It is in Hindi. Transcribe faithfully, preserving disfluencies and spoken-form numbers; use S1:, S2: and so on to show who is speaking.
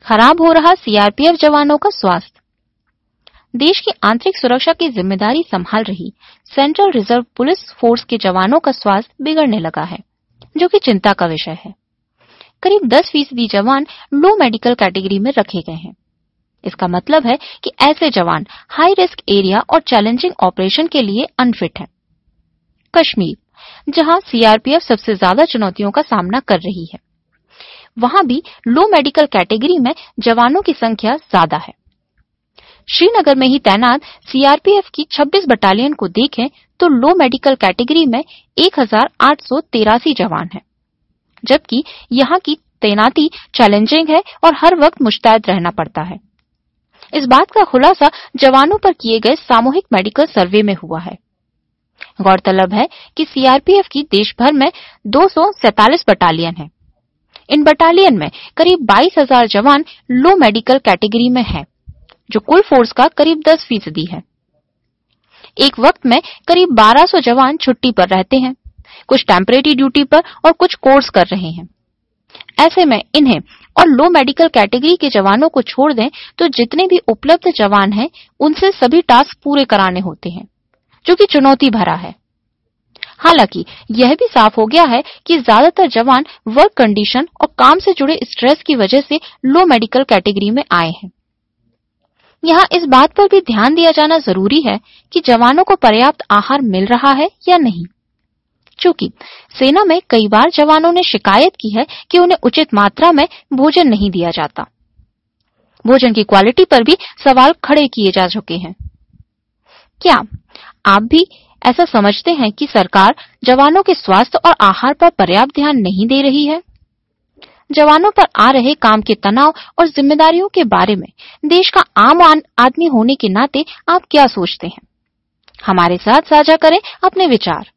S1: खराब हो रहा सीआरपीएफ जवानों का स्वास्थ्य। देश की आंतरिक सुरक्षा की जिम्मेदारी संभाल रही सेंट्रल रिजर्व पुलिस फोर्स के जवानों का स्वास्थ्य बिगड़ने लगा है, जो कि चिंता का विषय है। करीब दस फीसदी जवान लो मेडिकल कैटेगरी में रखे गए हैं। इसका मतलब है कि ऐसे जवान हाई रिस्क एरिया और चैलेंजिंग ऑपरेशन के लिए अनफिट हैं। कश्मीर, जहां सीआरपीएफ सबसे ज्यादा चुनौतियों का सामना कर रही है, वहां भी लो मेडिकल कैटेगरी में जवानों की संख्या ज्यादा है। श्रीनगर में ही तैनात सीआरपीएफ की छब्बीस बटालियन को देखें तो लो मेडिकल कैटेगरी में एक हजार आठ सौ तिरासी जवान हैं, जबकि यहाँ की तैनाती चैलेंजिंग है और हर वक्त मुस्तैद रहना पड़ता है। इस बात का खुलासा जवानों पर किए गए सामूहिक मेडिकल सर्वे में हुआ है। गौरतलब है कि सीआरपीएफ की देश भर में दो सौ सैंतालीस बटालियन है। इन बटालियन में करीब बाईस हजार जवान लो मेडिकल कैटेगरी में हैं, जो कुल फोर्स का करीब दस फीसदी है। एक वक्त में करीब बारह सौ जवान छुट्टी पर रहते हैं, कुछ टेम्परेरी ड्यूटी पर और कुछ कोर्स कर रहे हैं। ऐसे में इन्हें और लो मेडिकल कैटेगरी के जवानों को छोड़ दें तो जितने भी उपलब्ध जवान हैं, उनसे सभी टास्क पूरे कराने होते हैं, जो कि चुनौती भरा है। हालांकि यह भी साफ हो गया है कि ज्यादातर जवान वर्क कंडीशन और काम से जुड़े स्ट्रेस की वजह से लो मेडिकल कैटेगरी में आए हैं। यहाँ इस बात पर भी ध्यान दिया जाना जरूरी है कि जवानों को पर्याप्त आहार मिल रहा है या नहीं, चूंकि सेना में कई बार जवानों ने शिकायत की है कि उन्हें उचित मात्रा में भोजन नहीं दिया जाता। भोजन की क्वालिटी पर भी सवाल खड़े किए जा चुके हैं। क्या आप भी ऐसा समझते हैं कि सरकार जवानों के स्वास्थ्य और आहार पर पर्याप्त ध्यान नहीं दे रही है? जवानों पर आ रहे काम के तनाव और जिम्मेदारियों के बारे में देश का आम आदमी होने के नाते आप क्या सोचते हैं? हमारे साथ साझा करें अपने विचार।